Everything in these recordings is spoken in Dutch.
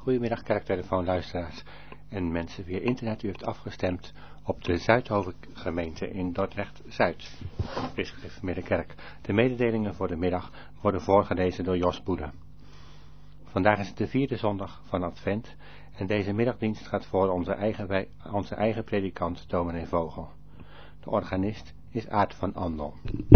Goedemiddag kerktelefoonluisteraars en mensen via internet. U heeft afgestemd op de Zuidhoven gemeente in Dordrecht-Zuid, Christelijke Kerk. De mededelingen voor de middag worden voorgelezen door Jos Boede. Vandaag is het de 4e zondag van Advent en deze middagdienst gaat voor onze eigen predikant dominee Vogel. De organist is Aart van Andel.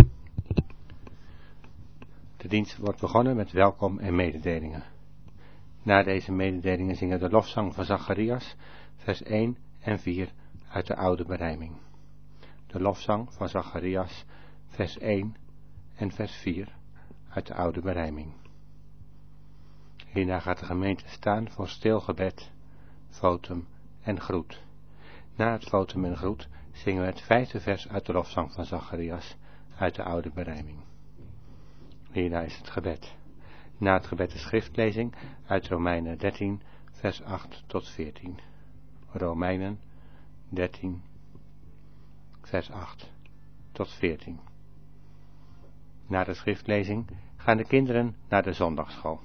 De dienst wordt begonnen met welkom en mededelingen. Na deze mededelingen zingen de lofzang van Zacharias, vers 1 en 4 uit de oude berijming. De lofzang van Zacharias, vers 1 en vers 4 uit de oude berijming. Hierna gaat de gemeente staan voor stil gebed, votum en groet. Na het votum en groet zingen we het 5e vers uit de lofzang van Zacharias uit de oude berijming. Hierna is het gebed. Na het gebed de schriftlezing uit Romeinen 13, vers 8 tot 14. Romeinen 13, vers 8 tot 14. Na de schriftlezing gaan de kinderen naar de zondagsschool.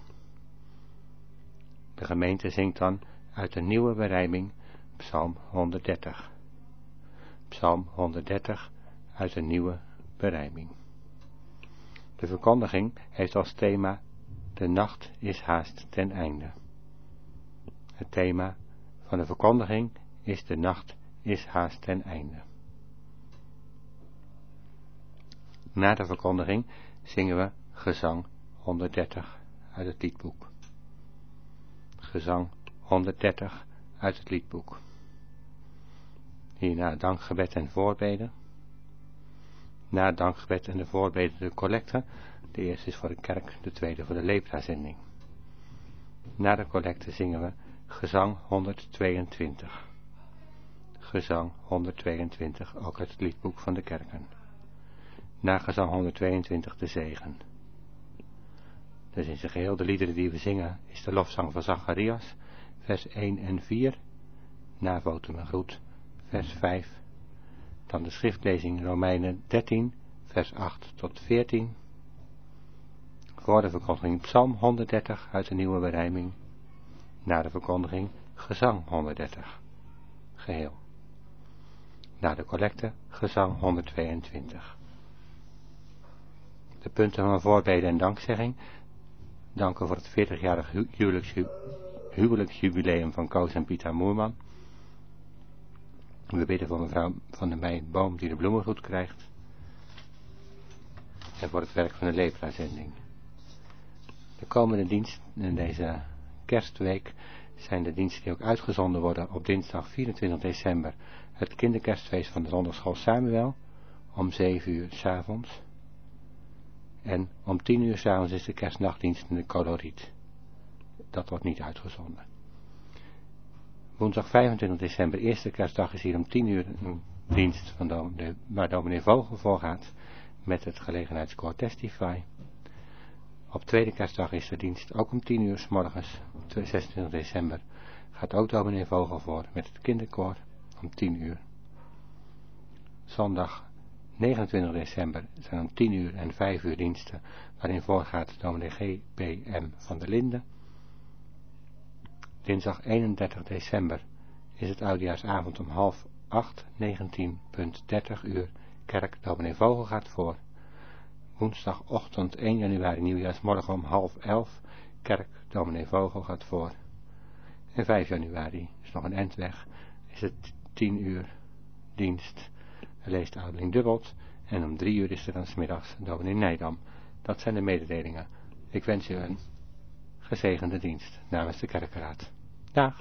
De gemeente zingt dan uit de nieuwe berijming Psalm 130. Psalm 130 uit de nieuwe berijming. De verkondiging heeft als thema: de nacht is haast ten einde. Het thema van de verkondiging is: de nacht is haast ten einde. Na de verkondiging zingen we gezang 130 uit het liedboek. Gezang 130 uit het liedboek. Hierna dankgebed en voorbeden. Na het dankgebed en de voorbeden de collecte. De eerste is voor de kerk, de tweede voor de leprazending. Na de collecte zingen we gezang 122. Gezang 122, ook uit het liedboek van de kerken. Na gezang 122 de zegen. Dus in zijn geheel de liederen die we zingen is de lofzang van Zacharias, vers 1 en 4. Na votum en groet, vers 5. Dan de schriftlezing Romeinen 13, vers 8 tot 14. Voor de verkondiging Psalm 130 uit de nieuwe berijming. Na de verkondiging gezang 130. Geheel. Na de collecte gezang 122. De punten van voorbeden en dankzegging. Danken voor het 40-jarig huwelijksjubileum van Koos en Pieter Moerman. We bidden voor mevrouw van der Meij Boom die de bloemengroet krijgt. En voor het werk van de leprazending. De komende dienst in deze kerstweek zijn de diensten die ook uitgezonden worden op dinsdag 24 december. Het kinderkerstfeest van de zondagschool Samuel om 7 uur 's avonds. En om 10 uur 's avonds is de kerstnachtdienst in de Coloriet. Dat wordt niet uitgezonden. Woensdag 25 december, eerste kerstdag, is hier om 10 uur een dienst van waar dominee Vogel voor gaat met het gelegenheidskoor Testify. Op tweede kerstdag is de dienst ook om 10 uur 's morgens, 26 december, gaat ook dominee Vogel voor met het kinderkoor om 10 uur. Zondag 29 december zijn om 10 uur en 5 uur diensten, waarin voorgaat dominee G.P.M. van der Linden. Dinsdag 31 december is het oudejaarsavond om 7:30, 19:30 uur, kerk dominee Vogel gaat voor. Woensdagochtend 1 januari nieuwjaarsmorgen om 10:30, kerk dominee Vogel gaat voor. En 5 januari, is nog een endweg, is het 10 uur dienst, leest de ouderling Dubbelt, en om 3 uur is er dan 's middags dominee Nijdam. Dat zijn de mededelingen. Ik wens u een gezegende dienst namens de kerkenraad. Dag.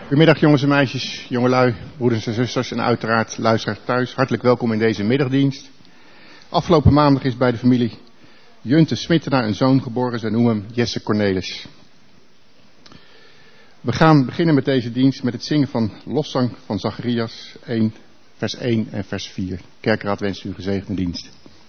Goedemiddag jongens en meisjes, jongelui, broeders en zusters en uiteraard luisteraars thuis. Hartelijk welkom in deze middagdienst. Afgelopen maandag is bij de familie Junte Smittenaar een zoon geboren. Zij noemen hem Jesse Cornelis. We gaan beginnen met deze dienst met het zingen van lofzang van Zacharias 1, vers 1 en vers 4. Kerkraad wenst u een gezegende dienst.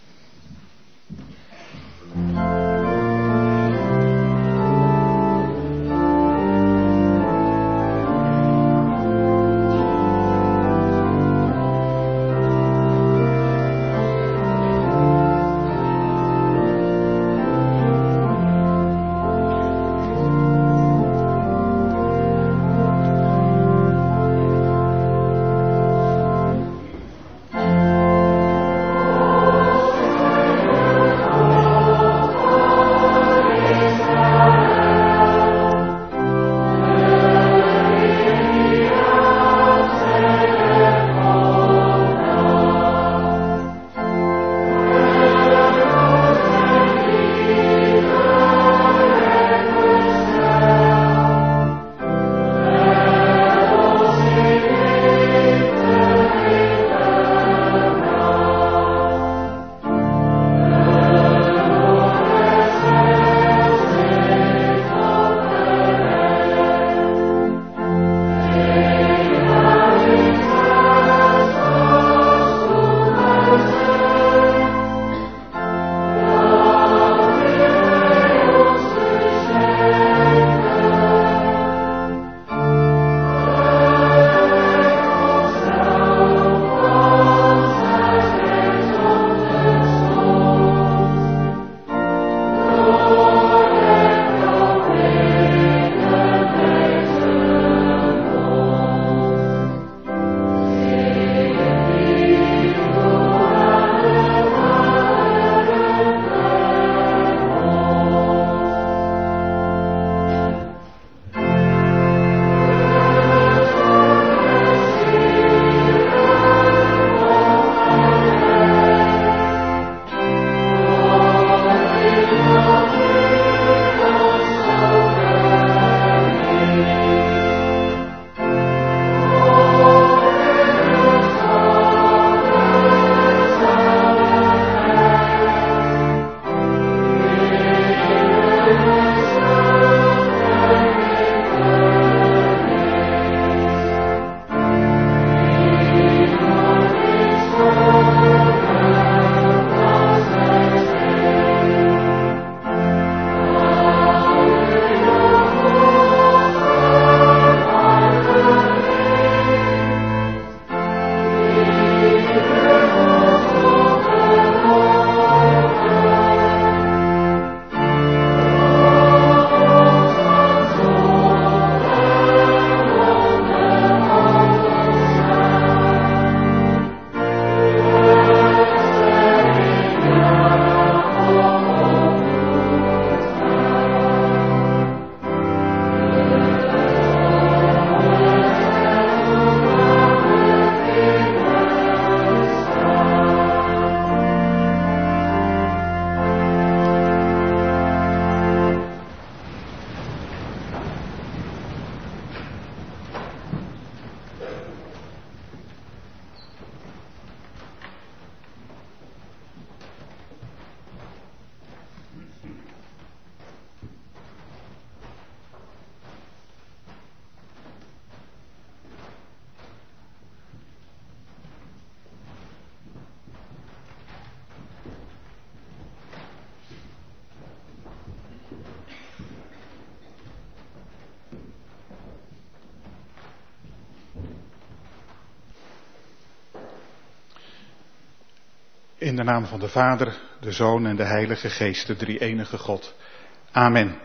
In de naam van de Vader, de Zoon en de Heilige Geest, de drie-enige God. Amen.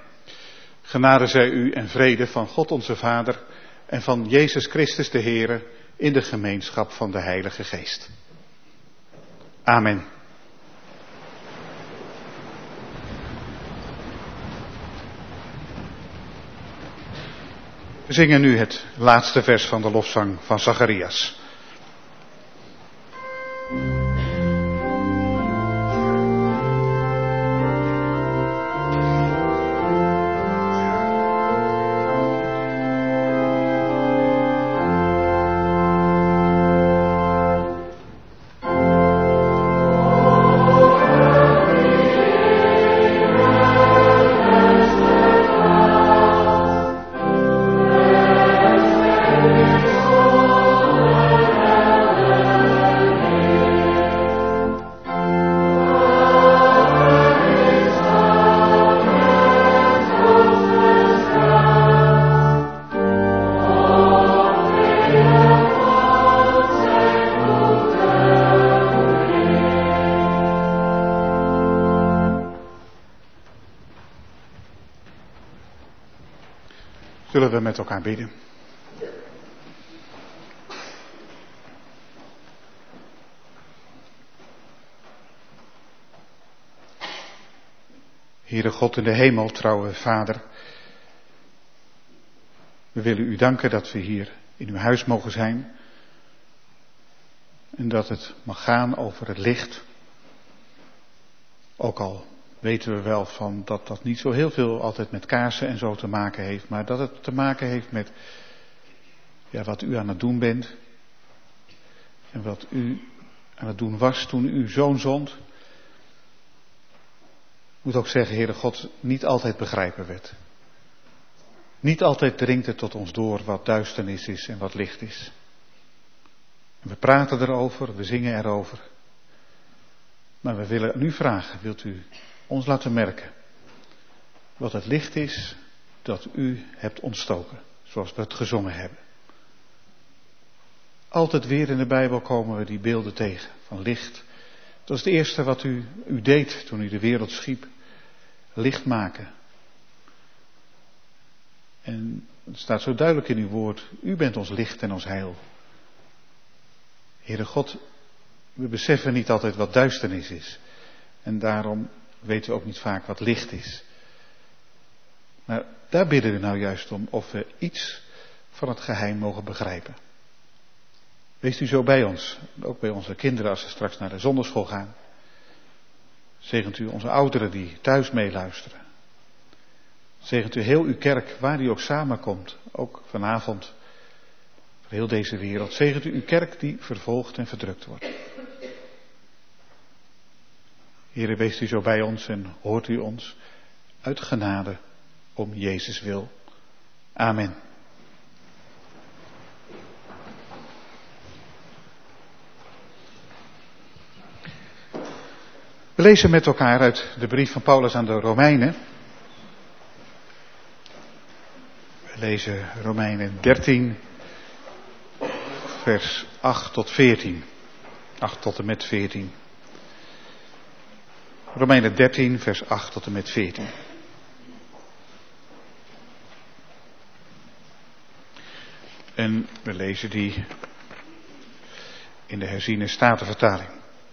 Genade zij u en vrede van God onze Vader en van Jezus Christus de Heere in de gemeenschap van de Heilige Geest. Amen. We zingen nu het laatste vers van de lofzang van Zacharias. Zullen we met elkaar bidden. Heere God in de hemel, trouwe Vader. We willen u danken dat we hier in uw huis mogen zijn. En dat het mag gaan over het licht. Ook al weten we wel van dat dat niet zo heel veel altijd met kaarsen en zo te maken heeft. Maar dat het te maken heeft met wat u aan het doen bent. En wat u aan het doen was toen u uw zoon zond. Ik moet ook zeggen, Heere God, niet altijd begrijpen werd. Niet altijd dringt het tot ons door wat duisternis is en wat licht is. En we praten erover, we zingen erover. Maar we willen nu vragen, wilt u ons laten merken wat het licht is dat u hebt ontstoken, zoals we het gezongen hebben. Altijd weer in de Bijbel komen we die beelden tegen van licht. Dat is het eerste wat u deed toen u de wereld schiep. Licht maken. En het staat zo duidelijk in uw woord, u bent ons licht en ons heil. Heere God, we beseffen niet altijd wat duisternis is. En daarom weten we ook niet vaak wat licht is. Maar daar bidden we nou juist om, of we iets van het geheim mogen begrijpen. Wees u zo bij ons, ook bij onze kinderen als ze straks naar de zondagschool gaan. Zegent u onze ouderen die thuis meeluisteren. Zegent u heel uw kerk, waar die ook samenkomt, ook vanavond, voor heel deze wereld. Zegent u uw kerk die vervolgd en verdrukt wordt. Heere, wees u zo bij ons en hoort u ons uit genade om Jezus wil. Amen. We lezen met elkaar uit de brief van Paulus aan de Romeinen. We lezen Romeinen 13, vers 8 tot 14. 8 tot en met 14. Romeinen 13, vers 8 tot en met 14. En we lezen die in de herziene statenvertaling.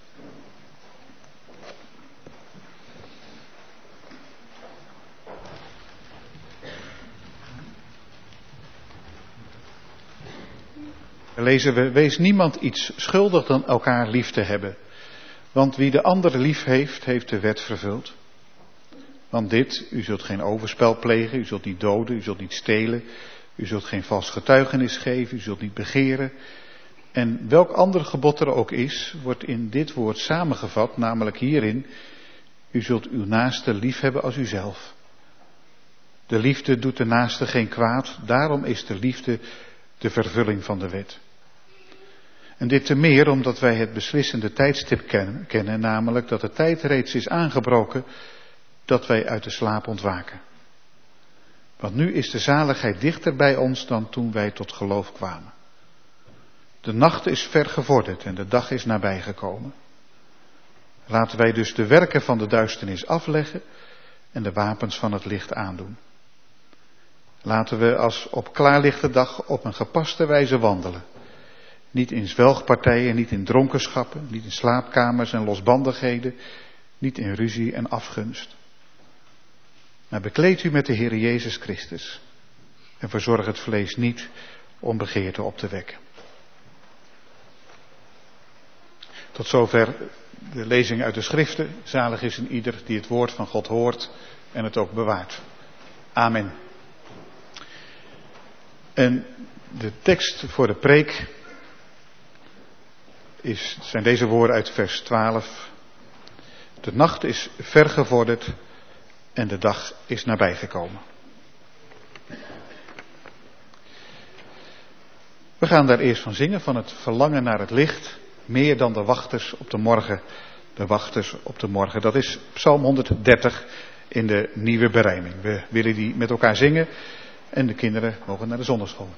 We lezen, wees niemand iets schuldig dan elkaar lief te hebben. Want wie de ander lief heeft, heeft de wet vervuld. Want dit, u zult geen overspel plegen, u zult niet doden, u zult niet stelen, u zult geen vals getuigenis geven, u zult niet begeren. En welk ander gebod er ook is, wordt in dit woord samengevat, namelijk hierin, u zult uw naaste lief hebben als uzelf. De liefde doet de naaste geen kwaad, daarom is de liefde de vervulling van de wet. En dit te meer omdat wij het beslissende tijdstip kennen, namelijk dat de tijd reeds is aangebroken dat wij uit de slaap ontwaken. Want nu is de zaligheid dichter bij ons dan toen wij tot geloof kwamen. De nacht is ver gevorderd en de dag is nabijgekomen. Laten wij dus de werken van de duisternis afleggen en de wapens van het licht aandoen. Laten we als op klaarlichte dag op een gepaste wijze wandelen. Niet in zwelgpartijen, niet in dronkenschappen, niet in slaapkamers en losbandigheden, niet in ruzie en afgunst. Maar bekleed u met de Heer Jezus Christus en verzorg het vlees niet om begeerte op te wekken. Tot zover de lezing uit de schriften. Zalig is een ieder die het woord van God hoort en het ook bewaart. Amen. En de tekst voor de preek zijn deze woorden uit vers 12. De nacht is ver gevorderd en de dag is nabijgekomen. We gaan daar eerst van zingen, van het verlangen naar het licht. Meer dan de wachters op de morgen. De wachters op de morgen. Dat is Psalm 130 in de nieuwe berijming. We willen die met elkaar zingen en de kinderen mogen naar de zondagschool.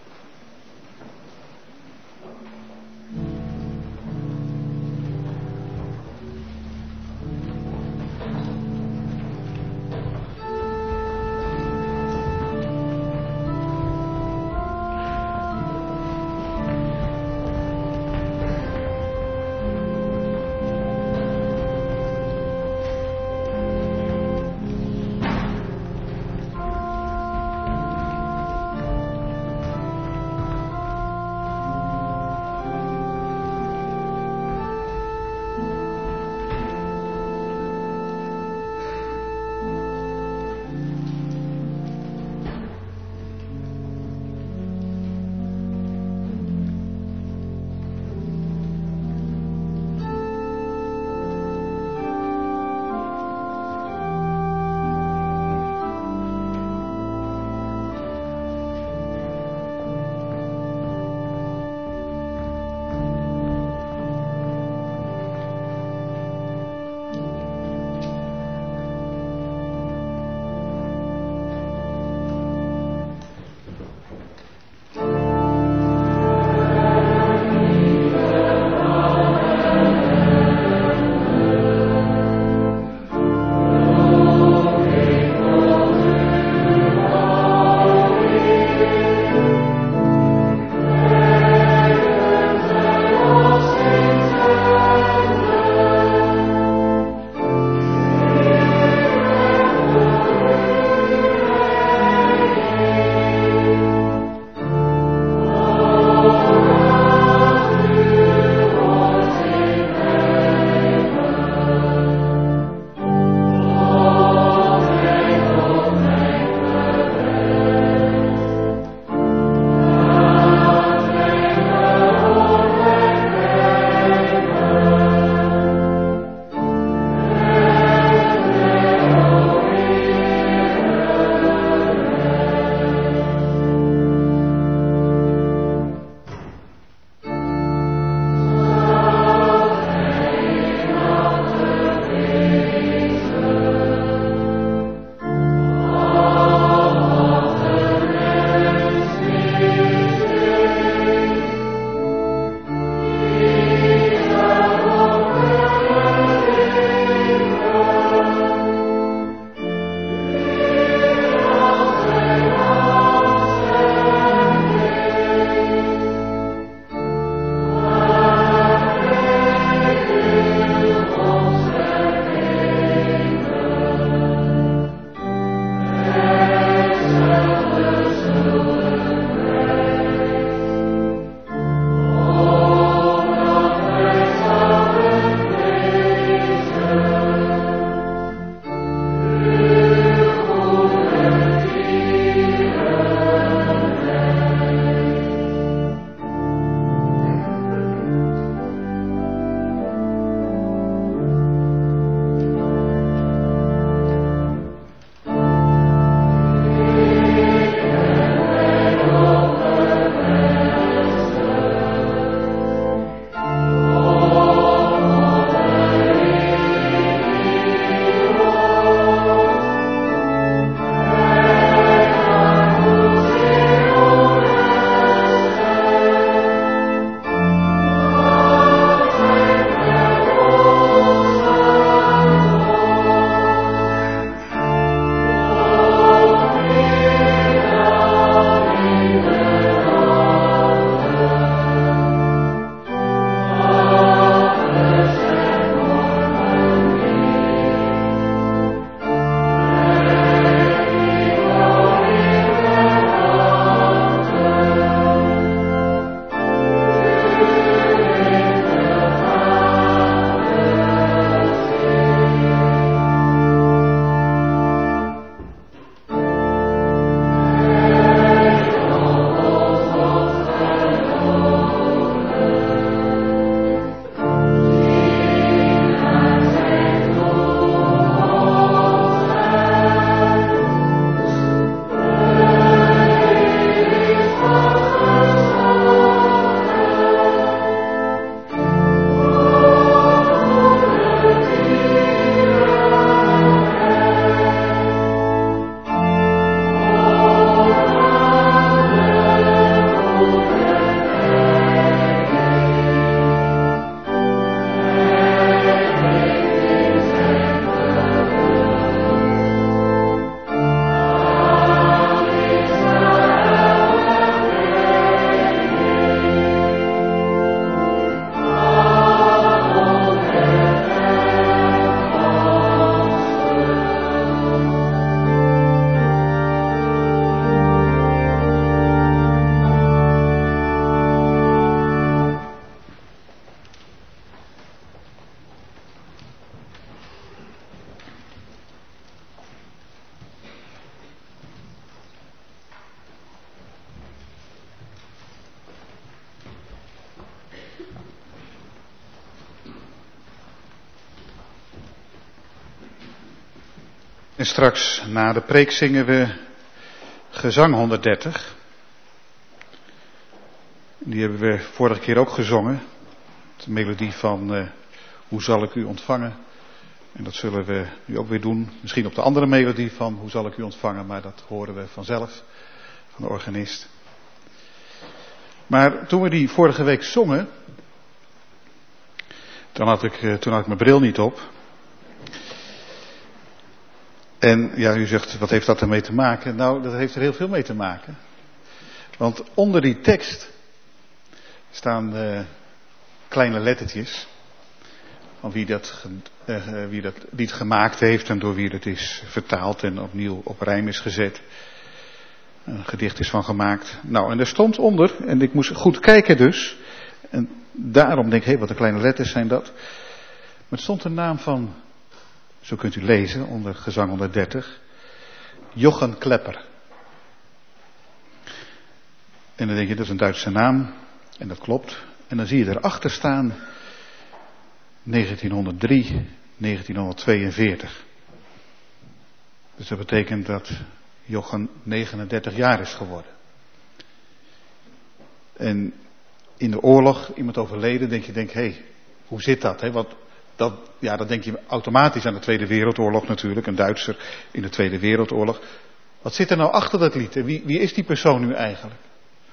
En straks na de preek zingen we gezang 130. Die hebben we vorige keer ook gezongen. De melodie van Hoe zal ik u ontvangen. En dat zullen we nu ook weer doen. Misschien op de andere melodie van Hoe zal ik u ontvangen. Maar dat horen we vanzelf van de organist. Maar toen we die vorige week zongen. Toen had ik mijn bril niet op. En ja, u zegt, wat heeft dat ermee te maken? Nou, dat heeft er heel veel mee te maken. Want onder die tekst staan kleine lettertjes. Van wie dat lied gemaakt heeft en door wie het is vertaald en opnieuw op rijm is gezet. Een gedicht is van gemaakt. Nou, en er stond onder, en ik moest goed kijken dus. En daarom denk ik, wat een kleine letters zijn dat. Maar er stond de naam van, zo kunt u lezen onder gezang 130, Jochen Klepper. En dan denk je, dat is een Duitse naam. En dat klopt. En dan zie je erachter staan 1903, 1942. Dus dat betekent dat Jochen 39 jaar is geworden. En in de oorlog, iemand overleden, denk je, hoe zit dat? Hè? Want dan denk je automatisch aan de Tweede Wereldoorlog natuurlijk, een Duitser in de Tweede Wereldoorlog. Wat zit er nou achter dat lied? Wie is die persoon nu eigenlijk?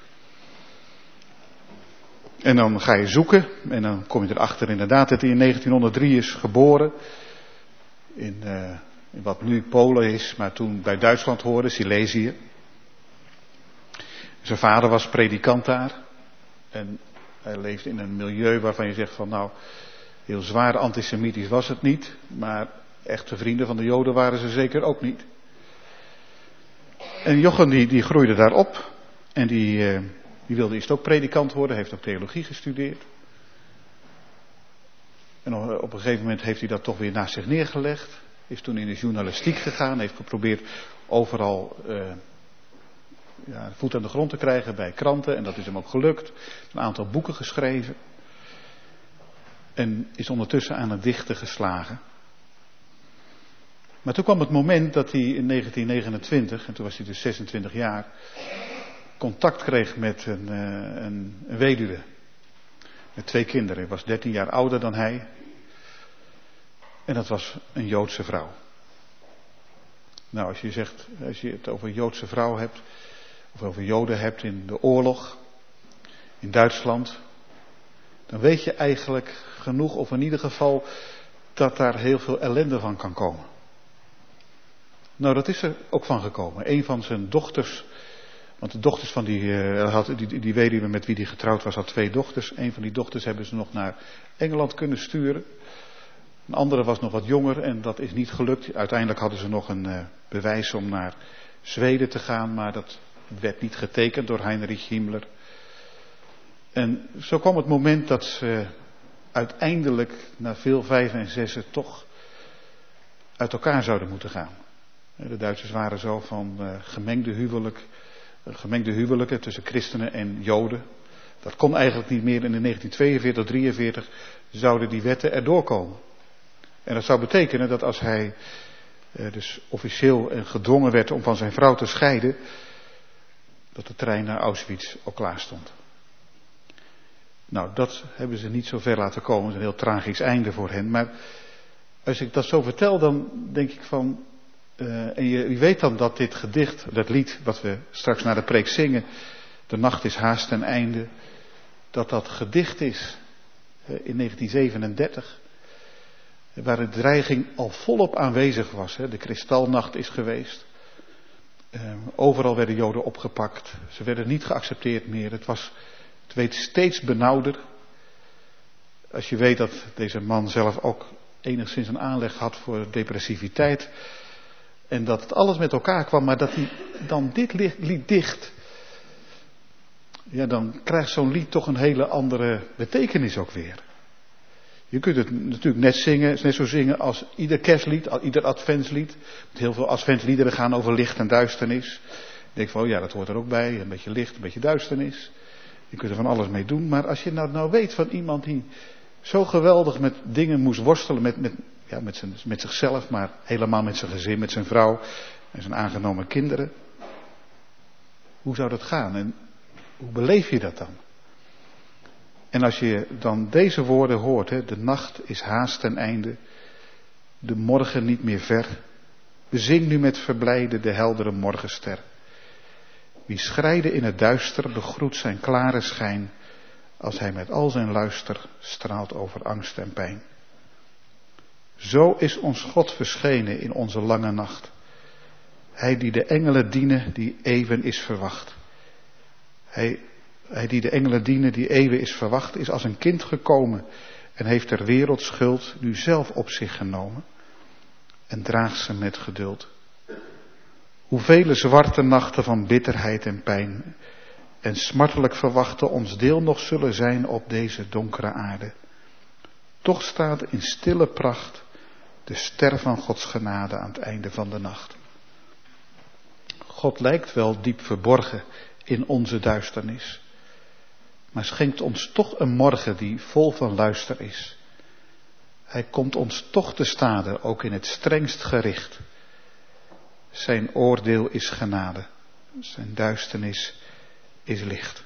En dan ga je zoeken en dan kom je erachter inderdaad dat hij in 1903 is geboren. In wat nu Polen is, maar toen bij Duitsland hoorde, Silesië. Zijn vader was predikant daar. En hij leefde in een milieu waarvan je zegt van nou, heel zwaar antisemitisch was het niet. Maar echte vrienden van de Joden waren ze zeker ook niet. En Jochen die groeide daar op. En die wilde eerst ook predikant worden, heeft ook theologie gestudeerd. En op een gegeven moment heeft hij dat toch weer naast zich neergelegd. Is toen in de journalistiek gegaan, heeft geprobeerd overal voet aan de grond te krijgen bij kranten. En dat is hem ook gelukt. Een aantal boeken geschreven. En is ondertussen aan het dichten geslagen. Maar toen kwam het moment dat hij in 1929, en toen was hij dus 26 jaar, contact kreeg met een weduwe. Met 2 kinderen. Hij was 13 jaar ouder dan hij. En dat was een Joodse vrouw. Nou, als je het over een Joodse vrouw hebt, of over Joden hebt in de oorlog, in Duitsland, dan weet je eigenlijk genoeg, of in ieder geval, dat daar heel veel ellende van kan komen. Nou, dat is er ook van gekomen. Een van zijn dochters, want de dochters van die weduwe met wie hij getrouwd was, had 2 dochters. Een van die dochters hebben ze nog naar Engeland kunnen sturen. Een andere was nog wat jonger en dat is niet gelukt. Uiteindelijk hadden ze nog een bewijs om naar Zweden te gaan, maar dat werd niet getekend door Heinrich Himmler. En zo kwam het moment dat ze uiteindelijk, na veel 5 en 6, toch uit elkaar zouden moeten gaan. De Duitsers waren zo van gemengde huwelijken tussen christenen en Joden. Dat kon eigenlijk niet meer. En in 1942, 1943 zouden die wetten erdoor komen. En dat zou betekenen dat als hij dus officieel gedwongen werd om van zijn vrouw te scheiden, dat de trein naar Auschwitz al klaar stond. Nou, dat hebben ze niet zo ver laten komen. Het is een heel tragisch einde voor hen. Maar als ik dat zo vertel, dan denk ik van, en je weet dan dat dit gedicht, dat lied wat we straks na de preek zingen, De nacht is haast ten einde, dat gedicht is in 1937, waar de dreiging al volop aanwezig was. De kristalnacht is geweest. Overal werden Joden opgepakt. Ze werden niet geaccepteerd meer. Het werd steeds benauwder. Als je weet dat deze man zelf ook enigszins een aanleg had voor depressiviteit. En dat het alles met elkaar kwam, maar dat hij dan dit lied dicht. Ja, dan krijgt zo'n lied toch een hele andere betekenis ook weer. Je kunt het natuurlijk net zo zingen als ieder kerstlied, ieder adventslied. Heel veel adventsliederen gaan over licht en duisternis. Ik denk van, dat hoort er ook bij. Een beetje licht, een beetje duisternis. Je kunt er van alles mee doen. Maar als je nou weet van iemand die zo geweldig met dingen moest worstelen, met met zichzelf, maar helemaal met zijn gezin, met zijn vrouw en zijn aangenomen kinderen. Hoe zou dat gaan en hoe beleef je dat dan? En als je dan deze woorden hoort, de nacht is haast ten einde, de morgen niet meer ver. Bezing nu met verblijden de heldere morgenster. Wie schrijde in het duister begroet zijn klare schijn, als hij met al zijn luister straalt over angst en pijn. Zo is ons God verschenen in onze lange nacht. Hij die de engelen dienen die eeuwen is verwacht. Hij die de engelen dienen die eeuwen is verwacht, is als een kind gekomen en heeft ter wereld schuld nu zelf op zich genomen en draagt ze met geduld. Hoevele zwarte nachten van bitterheid en pijn en smartelijk verwachten ons deel nog zullen zijn op deze donkere aarde. Toch staat in stille pracht de ster van Gods genade aan het einde van de nacht. God lijkt wel diep verborgen in onze duisternis, maar schenkt ons toch een morgen die vol van luister is. Hij komt ons toch te stade, ook in het strengst gericht. Zijn oordeel is genade, zijn duisternis is licht.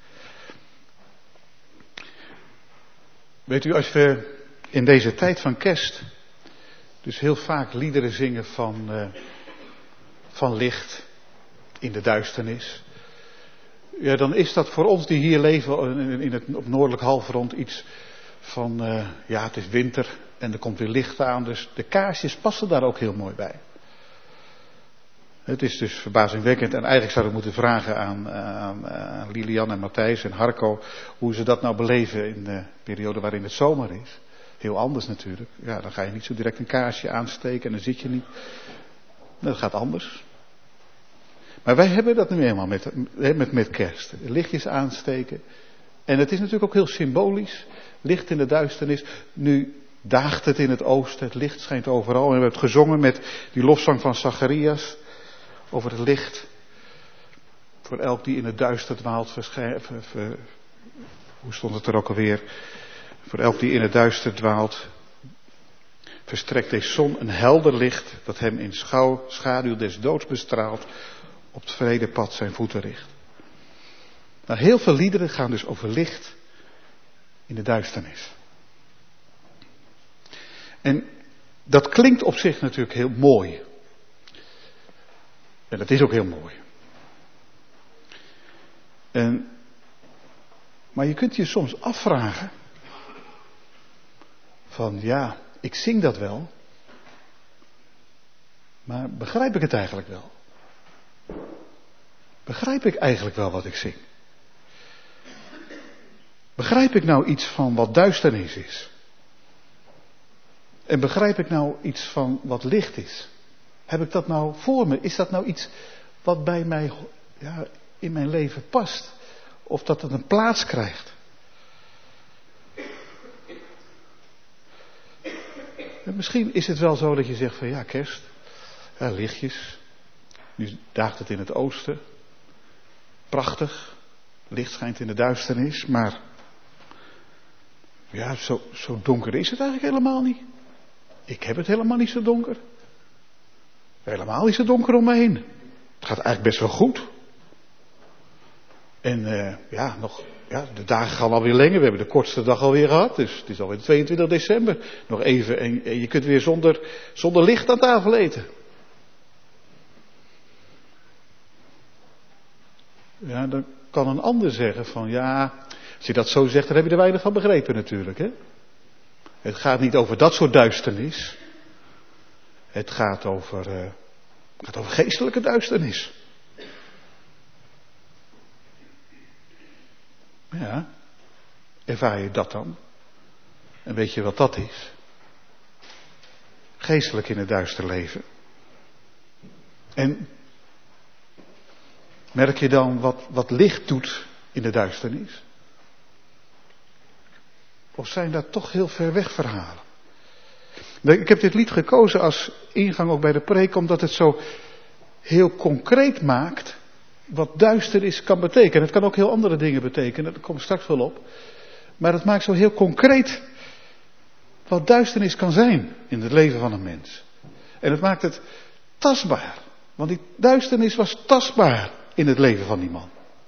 Weet u, als we in deze tijd van kerst dus heel vaak liederen zingen van licht in de duisternis, ja, dan is dat voor ons die hier leven op noordelijk halfrond iets van, het is winter en er komt weer licht aan, dus de kaarsjes passen daar ook heel mooi bij. Het is dus verbazingwekkend en eigenlijk zou ik moeten vragen aan Lilian en Matthijs en Harco hoe ze dat nou beleven in de periode waarin het zomer is. Heel anders natuurlijk. Ja, dan ga je niet zo direct een kaarsje aansteken en dan zit je niet. Dat gaat anders. Maar wij hebben dat nu eenmaal met kerst. Lichtjes aansteken. En het is natuurlijk ook heel symbolisch. Licht in de duisternis. Nu daagt het in het oosten. Het licht schijnt overal. En we hebben het gezongen met die lofzang van Zacharias. Over het licht. Voor elk die in het duister dwaalt. Hoe stond het er ook alweer? Voor elk die in het duister dwaalt. Verstrekt deze zon een helder licht. Dat hem in schaduw des doods bestraalt. Op het vredepad zijn voeten richt. Nou, heel veel liederen gaan dus over licht in de duisternis. En dat klinkt op zich natuurlijk heel mooi. En dat is ook heel mooi. Maar je kunt je soms afvragen. Van ja, ik zing dat wel. Maar begrijp ik het eigenlijk wel? Begrijp ik eigenlijk wel wat ik zing? Begrijp ik nou iets van wat duisternis is? En begrijp ik nou iets van wat licht is? Heb ik dat nou voor me? Is dat nou iets wat bij mij in mijn leven past? Of dat het een plaats krijgt? En misschien is het wel zo dat je zegt van ja, kerst, ja, lichtjes. Nu daagt het in het oosten. Prachtig. Licht schijnt in de duisternis. Maar ja, zo donker is het eigenlijk helemaal niet. Ik heb het helemaal niet zo donker. Helemaal niet zo donker om me heen. Het gaat eigenlijk best wel goed. En de dagen gaan alweer langer. We hebben de kortste dag alweer gehad. Dus het is alweer 22 december. Nog even en je kunt weer zonder licht aan tafel eten. Ja, dan kan een ander zeggen van ja, als je dat zo zegt, dan heb je er weinig van begrepen natuurlijk. Hè? Het gaat niet over dat soort duisternis. Het gaat over geestelijke duisternis. Ja, ervaar je dat dan? En weet je wat dat is? Geestelijk in het duister leven. En merk je dan wat licht doet in de duisternis? Of zijn dat toch heel ver weg verhalen? Ik heb dit lied gekozen als ingang ook bij de preek, omdat het zo heel concreet maakt wat duisternis kan betekenen. Het kan ook heel andere dingen betekenen, daar kom ik straks wel op. Maar het maakt zo heel concreet wat duisternis kan zijn in het leven van een mens. En het maakt het tastbaar. Want die duisternis was tastbaar in het leven van die man.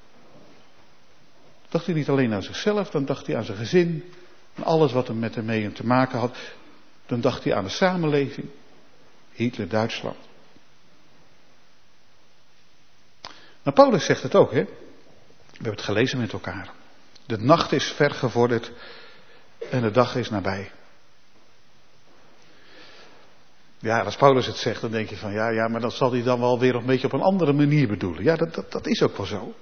Dacht hij niet alleen aan zichzelf, dan dacht hij aan zijn gezin. En alles wat er met hem mee te maken had. Dan dacht hij aan de samenleving. Hitler, Duitsland. Maar Paulus zegt het ook, hè. We hebben het gelezen met elkaar. De nacht is ver gevorderd en de dag is nabij. Ja, als Paulus het zegt, dan denk je van ja, maar dat zal hij dan wel weer een beetje op een andere manier bedoelen. Ja, dat is ook wel zo.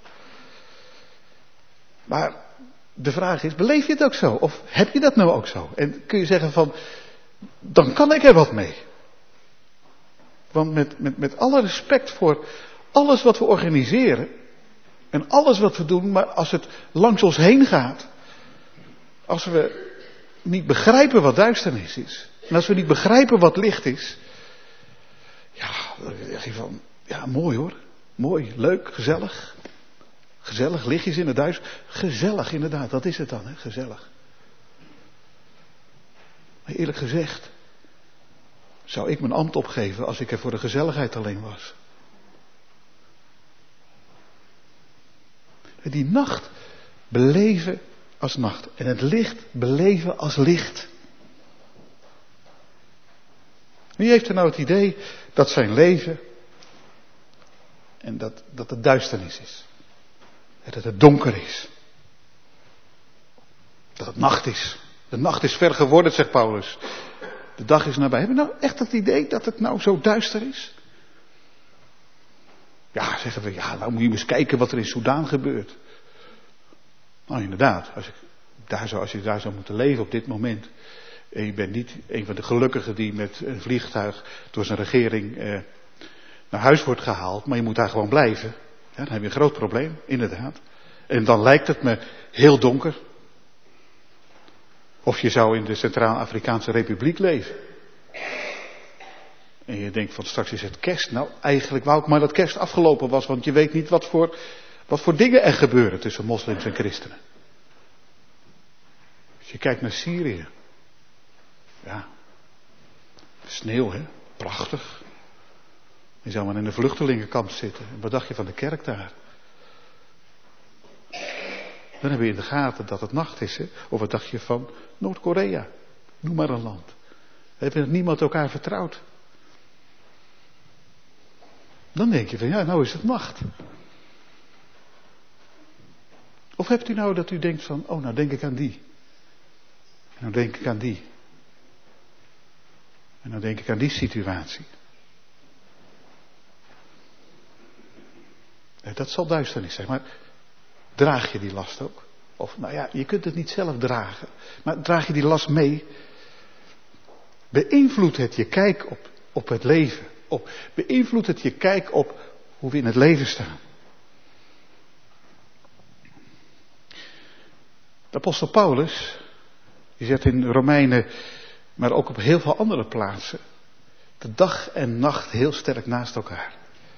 Maar de vraag is, beleef je het ook zo? Of heb je dat nou ook zo? En kun je zeggen van, dan kan ik er wat mee. Want met alle respect voor alles wat we organiseren en alles wat we doen, maar als het langs ons heen gaat, als we niet begrijpen wat duisternis is, en als we niet begrijpen wat licht is, ja, dan zeg je van, ja, mooi hoor, mooi, leuk, gezellig. Gezellig, lichtjes in het duister. Gezellig inderdaad, dat is het dan, hè? Gezellig. Maar eerlijk gezegd, zou ik mijn ambt opgeven als ik er voor de gezelligheid alleen was. Die nacht beleven als nacht. En het licht beleven als licht. Wie heeft er nou het idee dat zijn leven en dat het duisternis is? Dat het donker is. Dat het nacht is. De nacht is ver geworden, zegt Paulus. De dag is nabij. Hebben we nou echt het idee dat het nou zo duister is? Ja, zeggen we, ja, nou moet je eens kijken wat er in Soedan gebeurt. Nou, inderdaad, als je daar zou moeten leven op dit moment. En je bent niet een van de gelukkigen die met een vliegtuig door zijn regering naar huis wordt gehaald. Maar je moet daar gewoon blijven. Ja, dan heb je een groot probleem, inderdaad. En dan lijkt het me heel donker. Of je zou in de Centraal-Afrikaanse Republiek leven. En je denkt van straks is het kerst. Nou, eigenlijk wou ik maar dat kerst afgelopen was. Want je weet niet wat voor dingen er gebeuren tussen moslims en christenen. Als je kijkt naar Syrië. Ja. Sneeuw, hè. Prachtig. Je zou maar in een vluchtelingenkamp zitten. En wat dacht je van de kerk daar? Dan heb je in de gaten dat het nacht is. Hè? Of wat dacht je van Noord-Korea? Noem maar een land. Dan heeft niemand elkaar vertrouwd. Dan denk je van ja, nou is het nacht. Of hebt u nou dat u denkt van, oh nou denk ik aan die. En nou denk ik aan die. En nou denk ik aan die situatie. Dat zal duisternis zijn, maar draag je die last ook? Of, nou ja, je kunt het niet zelf dragen, maar draag je die last mee? Beïnvloedt het je kijk op het leven? Beïnvloedt het je kijk op hoe we in het leven staan? De apostel Paulus, die zet in Romeinen, maar ook op heel veel andere plaatsen, de dag en nacht heel sterk naast elkaar.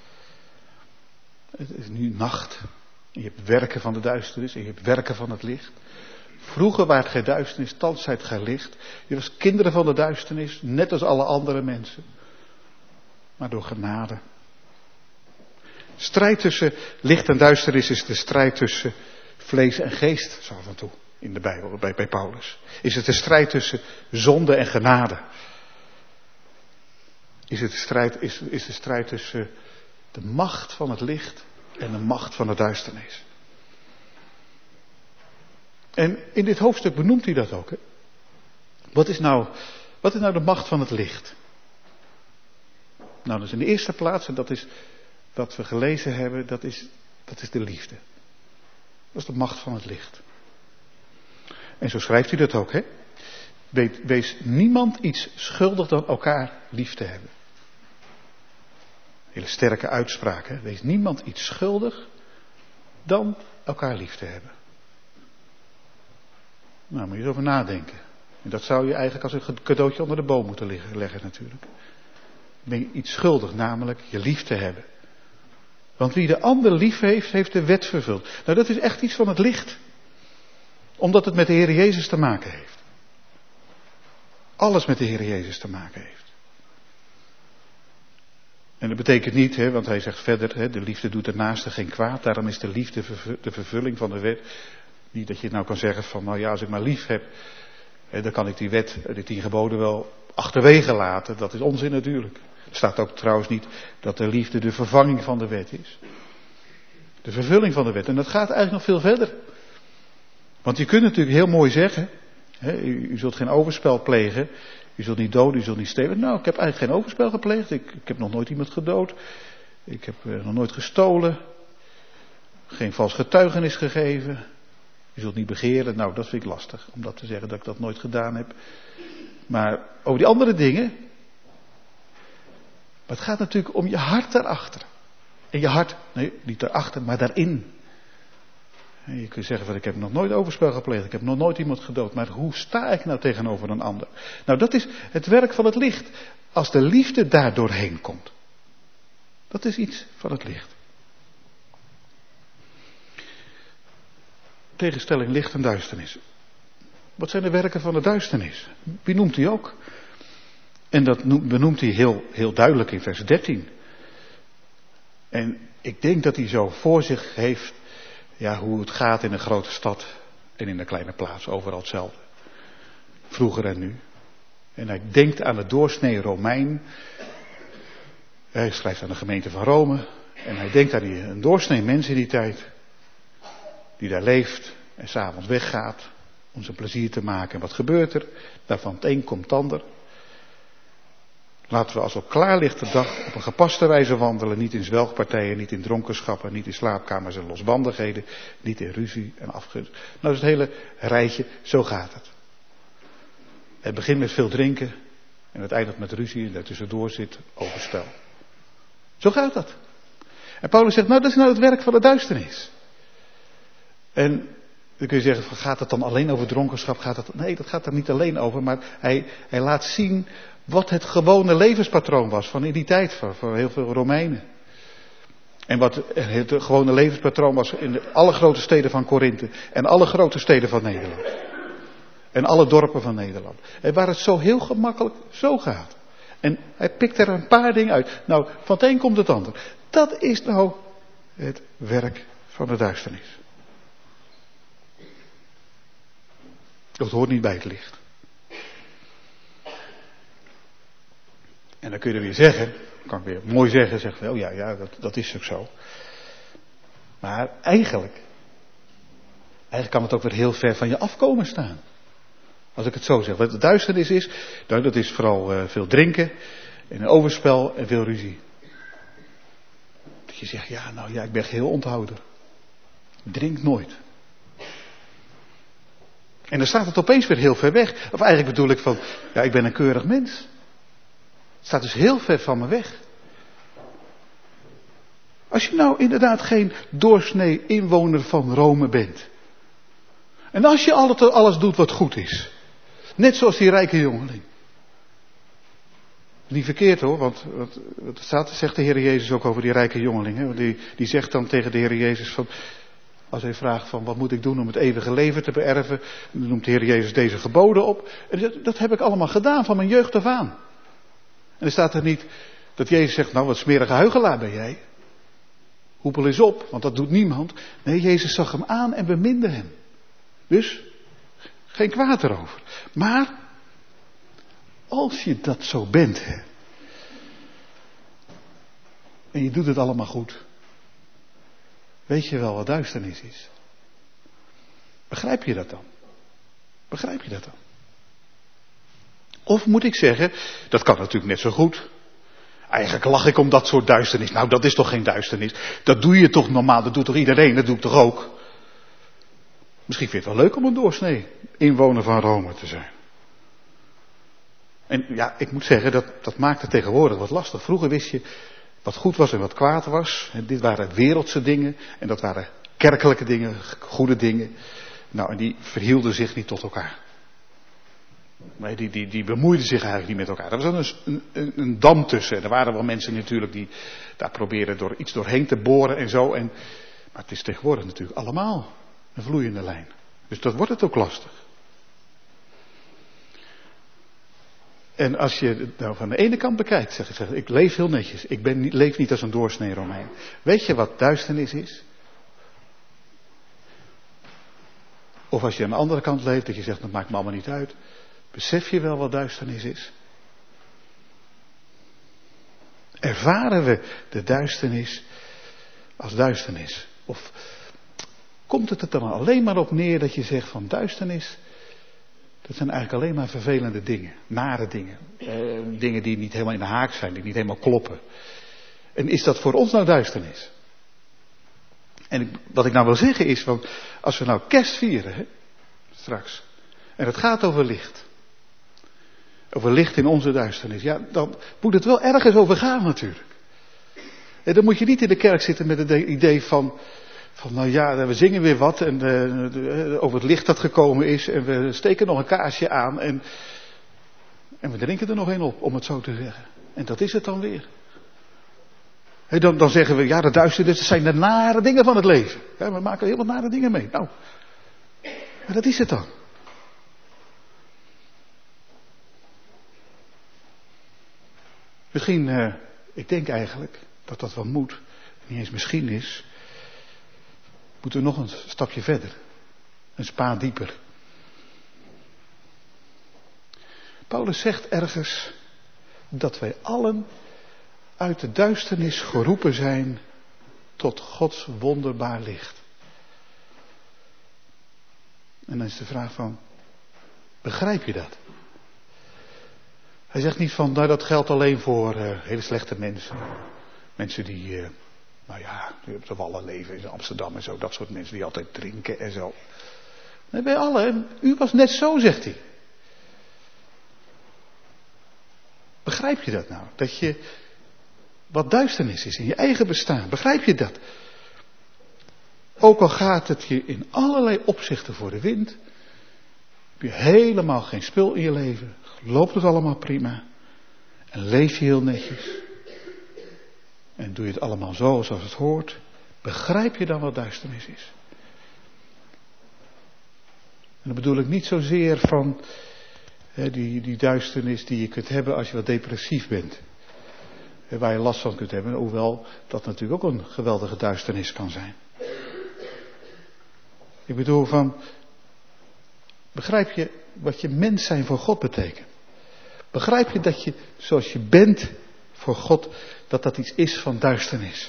Het is nu nacht. Je hebt werken van de duisternis en je hebt werken van het licht. Vroeger waart gij duisternis, thans zijt gij licht. Je was kinderen van de duisternis, net als alle andere mensen. Maar door genade. Strijd tussen licht en duisternis is de strijd tussen vlees en geest, zo af en toe in de Bijbel, bij Paulus. Is het de strijd tussen zonde en genade? Is de strijd tussen de macht van het licht en de macht van de duisternis. En in dit hoofdstuk benoemt hij dat ook. Hè? Wat is nou de macht van het licht? Nou, dat is in de eerste plaats, en dat is wat we gelezen hebben, dat is de liefde. Dat is de macht van het licht. En zo schrijft hij dat ook, hè? Wees niemand iets schuldig dan elkaar lief te hebben. Hele sterke uitspraak, hè? Wees niemand iets schuldig dan elkaar lief te hebben. Nou, moet je erover nadenken. En dat zou je eigenlijk als een cadeautje onder de boom moeten leggen natuurlijk. Ben je iets schuldig, namelijk je lief te hebben. Want wie de ander lief heeft, heeft de wet vervuld. Nou, dat is echt iets van het licht. Omdat het met de Heer Jezus te maken heeft. alles met de Heer Jezus te maken heeft. En dat betekent niet, want hij zegt verder, de liefde doet de naaste geen kwaad. Daarom is de liefde de vervulling van de wet. Niet dat je nou kan zeggen van, nou ja, als ik maar lief heb, dan kan ik die wet, die 10 geboden wel achterwege laten. Dat is onzin natuurlijk. Er staat ook trouwens niet dat de liefde de vervanging van de wet is. De vervulling van de wet. En dat gaat eigenlijk nog veel verder. Want je kunt natuurlijk heel mooi zeggen, u zult geen overspel plegen, u zult niet doden, u zult niet stelen. Nou, ik heb eigenlijk geen overspel gepleegd, ik heb nog nooit iemand gedood, ik heb nog nooit gestolen, geen vals getuigenis gegeven, u zult niet begeren. Nou, dat vind ik lastig, om dat te zeggen dat ik dat nooit gedaan heb. Maar over die andere dingen, maar het gaat natuurlijk om je hart daarachter. En je hart, nee, niet daarachter, maar daarin. Je kunt zeggen van ik heb nog nooit overspel gepleegd, ik heb nog nooit iemand gedood. Maar hoe sta ik nou tegenover een ander? Nou, dat is het werk van het licht. Als de liefde daar doorheen komt. Dat is iets van het licht. Tegenstelling licht en duisternis. Wat zijn de werken van de duisternis? Wie noemt hij ook? En dat benoemt hij heel duidelijk in vers 13. En ik denk dat hij zo voor zich heeft, ja, hoe het gaat in een grote stad en in een kleine plaats, overal hetzelfde. Vroeger en nu. En hij denkt aan de doorsnee Romein. Hij schrijft aan de gemeente van Rome. En hij denkt aan een doorsnee mens in die tijd. Die daar leeft en 's avonds weggaat om zijn plezier te maken. En wat gebeurt er? Daarvan het een komt het ander. Laten we als op klaarlichte dag op een gepaste wijze wandelen. Niet in zwelgpartijen, niet in dronkenschappen, niet in slaapkamers en losbandigheden. Niet in ruzie en afgunst. Nou, dat is het hele rijtje, zo gaat het. Het begint met veel drinken en het eindigt met ruzie en daartussendoor zit overspel. Zo gaat dat. En Paulus zegt, nou dat is nou het werk van de duisternis. En dan kun je zeggen, gaat het dan alleen over dronkenschap? Nee, dat gaat er niet alleen over, maar hij laat zien wat het gewone levenspatroon was van in die tijd, van heel veel Romeinen. En wat het gewone levenspatroon was in alle grote steden van Korinthe en alle grote steden van Nederland. En alle dorpen van Nederland. En waar het zo heel gemakkelijk zo gaat. En hij pikt er een paar dingen uit. Nou, van het een komt het ander. Dat is nou het werk van de duisternis. Dat hoort niet bij het licht. En dan kun je weer zeggen, kan ik weer mooi zeggen, oh ja, dat is ook zo. Maar eigenlijk kan het ook weer heel ver van je afkomen staan. Als ik het zo zeg. Wat de duisternis is, nou, dat is vooral veel drinken en een overspel en veel ruzie. Dat je zegt, ik ben heel onthouder. Drink nooit. En dan staat het opeens weer heel ver weg. Of eigenlijk bedoel ik van, ik ben een keurig mens. Het staat dus heel ver van me weg. Als je nou inderdaad geen doorsnee inwoner van Rome bent. En als je alles doet wat goed is. Net zoals die rijke jongeling. Niet verkeerd hoor, want zegt de Heer Jezus ook over die rijke jongeling. Hè? Want die zegt dan tegen de Heer Jezus van, als hij vraagt van wat moet ik doen om het eeuwige leven te beërven, dan noemt de Heer Jezus deze geboden op. En dat heb ik allemaal gedaan van mijn jeugd af aan. En er staat er niet dat Jezus zegt, nou wat smerige huigelaar ben jij. Hoepel eens op, want dat doet niemand. Nee, Jezus zag hem aan en beminde hem. Dus, geen kwaad erover. Maar, als je dat zo bent, en je doet het allemaal goed, weet je wel wat duisternis is? Begrijp je dat dan? Begrijp je dat dan? Of moet ik zeggen, dat kan natuurlijk net zo goed. Eigenlijk lach ik om dat soort duisternis. Nou, dat is toch geen duisternis? Dat doe je toch normaal, dat doet toch iedereen, dat doe ik toch ook? Misschien vind je het wel leuk om een doorsnee inwoner van Rome te zijn. En ja, ik moet zeggen, dat maakt het tegenwoordig wat lastig. Vroeger wist je wat goed was en wat kwaad was. En dit waren wereldse dingen en dat waren kerkelijke dingen, goede dingen. Nou, en die verhielden zich niet tot elkaar. Nee, die bemoeiden zich eigenlijk niet met elkaar. Er was dus een dam tussen. En er waren wel mensen natuurlijk die daar proberen iets doorheen te boren en zo. Maar het is tegenwoordig natuurlijk allemaal een vloeiende lijn. Dus dat wordt het ook lastig. En als je het nou van de ene kant bekijkt, zeg ik leef heel netjes. Ik leef niet als een doorsnee Romein. Weet je wat duisternis is? Of als je aan de andere kant leeft, dat je zegt, dat maakt me allemaal niet uit. Besef je wel wat duisternis is? Ervaren we de duisternis als duisternis? Of komt het er dan alleen maar op neer dat je zegt van duisternis, dat zijn eigenlijk alleen maar vervelende dingen, nare dingen. Dingen die niet helemaal in de haak zijn, die niet helemaal kloppen. En is dat voor ons nou duisternis? En wat ik nou wil zeggen is, want als we nou kerst vieren, hè, straks, en het gaat over licht. Over licht in onze duisternis. Ja, dan moet het wel ergens over gaan natuurlijk. En dan moet je niet in de kerk zitten met het idee van nou ja, we zingen weer wat en over het licht dat gekomen is en we steken nog een kaarsje aan en we drinken er nog een op, om het zo te zeggen. En dat is het dan weer. En dan zeggen we, ja, de duisternis, dat zijn de nare dingen van het leven. Ja, we maken heel wat nare dingen mee. Nou, maar dat is het dan. Misschien, ik denk eigenlijk dat dat wel moet, niet eens misschien is, moeten we nog een stapje verder. Een spa dieper. Paulus zegt ergens dat wij allen uit de duisternis geroepen zijn tot Gods wonderbaar licht. En dan is de vraag van, begrijp je dat? Hij zegt niet van, nou dat geldt alleen voor hele slechte mensen. Mensen die, nou ja, die op de wallen leven in Amsterdam en zo. Dat soort mensen die altijd drinken en zo. Nee, bij allen. U was net zo, zegt hij. Begrijp je dat nou? Dat je wat duisternis is in je eigen bestaan. Begrijp je dat? Ook al gaat het je in allerlei opzichten voor de wind. Heb je helemaal geen spul in je leven. Loopt het allemaal prima. En leef je heel netjes. En doe je het allemaal zo zoals het hoort. Begrijp je dan wat duisternis is? En dan bedoel ik niet zozeer van die duisternis die je kunt hebben als je wat depressief bent. Waar je last van kunt hebben. Hoewel dat natuurlijk ook een geweldige duisternis kan zijn. Ik bedoel van, begrijp je wat je mens zijn voor God betekent? Begrijp je dat je zoals je bent voor God, dat iets is van duisternis?